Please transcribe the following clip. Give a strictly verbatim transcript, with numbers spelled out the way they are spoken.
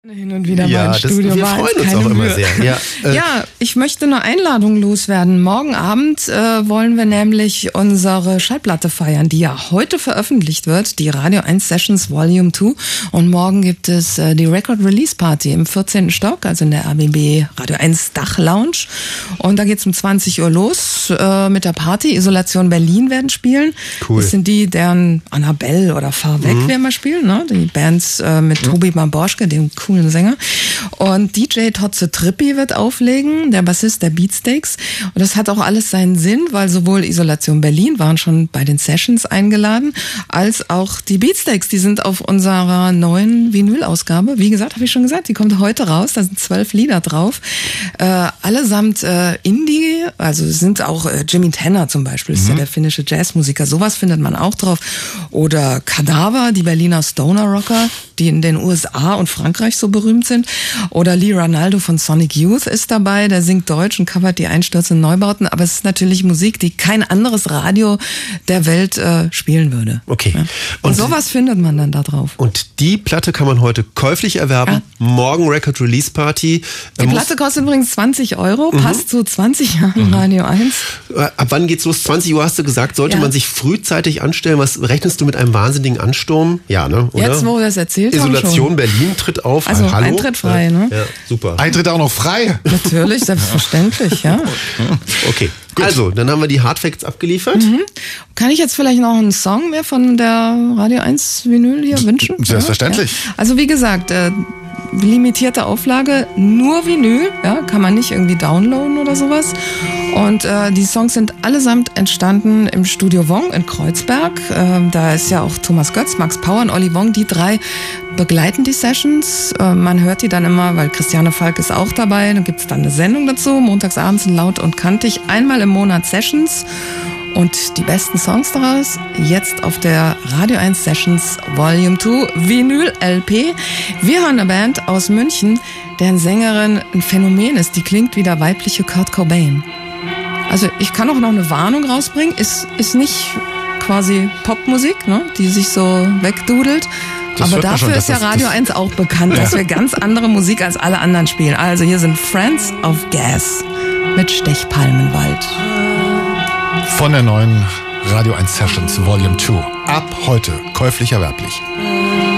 Hin und wieder ja, mal im Studio das, wir war freuen uns keine auch Mühe. immer sehr. Ja, äh, ja, ich möchte eine Einladung loswerden. Morgen Abend äh, wollen wir nämlich unsere Schallplatte feiern, die ja heute veröffentlicht wird, die Radio eins Sessions Volume zwei. Und morgen gibt es äh, die Record Release Party im vierzehnten Stock, also in der R B B Radio eins Dach Lounge. Und da geht's um zwanzig Uhr los äh, mit der Party. Isolation Berlin werden spielen. Cool. Das sind die, deren Annabelle oder Fahr weg mhm. werden wir spielen, ne? Die Bands äh, mit mhm. Tobi Bamborschke, dem coolen Sänger. Und D J Totze Trippi wird auflegen, der Bassist der Beatsteaks. Und das hat auch alles seinen Sinn, weil sowohl Isolation Berlin waren schon bei den Sessions eingeladen, als auch die Beatsteaks. Die sind auf unserer neuen Vinyl-Ausgabe. Wie gesagt, habe ich schon gesagt, die kommt heute raus. Da sind zwölf Lieder drauf. Äh, allesamt äh, Indie, also sind auch äh, Jimmy Tanner zum Beispiel, ist mhm. ja der finnische Jazzmusiker. Sowas findet man auch drauf. Oder Kadaver, die Berliner Stoner-Rocker, die in den U S A und Frankreich so berühmt sind. Oder Lee Ranaldo von Sonic Youth ist dabei, der singt Deutsch und covert die einstürzenden Neubauten. Aber es ist natürlich Musik, die kein anderes Radio der Welt äh, spielen würde. Okay. Ja? Und, und sowas findet man dann da drauf. Und die Platte kann man heute käuflich erwerben. Ja. Morgen Record Release Party. Die Platte kostet übrigens zwanzig Euro, mhm. passt zu zwanzig Jahren mhm. Radio eins. Ab wann geht's los? zwanzig Uhr hast du gesagt, sollte ja. man sich frühzeitig anstellen. Was rechnest du mit einem wahnsinnigen Ansturm? Ja, ne? Oder? Jetzt, wo wir das erzählt haben, Isolation schon. Berlin tritt auf. Also Hallo? Eintritt frei, ja. ne? Ja, super. Eintritt auch noch frei? Natürlich, selbstverständlich, ja. Okay, gut. Also, dann haben wir die Hardfacts abgeliefert. Mhm. Kann ich jetzt vielleicht noch einen Song mehr von der Radio eins Vinyl hier wünschen? Selbstverständlich. Ja. Also wie gesagt, äh, limitierte Auflage, nur Vinyl, ja, kann man nicht irgendwie downloaden oder sowas. Und äh, die Songs sind allesamt entstanden im Studio Wong in Kreuzberg. Äh, da ist ja auch Thomas Götz, Max Power und Olli Wong, die drei begleiten die Sessions. Äh, man hört die dann immer, weil Christiane Falk ist auch dabei. Dann gibt's dann eine Sendung dazu, montagsabends in Laut und Kantig, einmal im Monat Sessions. Und die besten Songs daraus jetzt auf der Radio eins Sessions Volume zwei Vinyl L P. Wir hören eine Band aus München, deren Sängerin ein Phänomen ist. Die klingt wie der weibliche Kurt Cobain. Also ich kann auch noch eine Warnung rausbringen. Ist, ist nicht quasi Popmusik, ne, die sich so wegdudelt. Das Aber dafür schon, ist ja Radio das, eins auch bekannt, dass ja. wir ganz andere Musik als alle anderen spielen. Also hier sind Friends of Gas mit Stechpalmenwald. Von der neuen Radio eins Sessions Volume zwei. Ab heute käuflich erwerblich.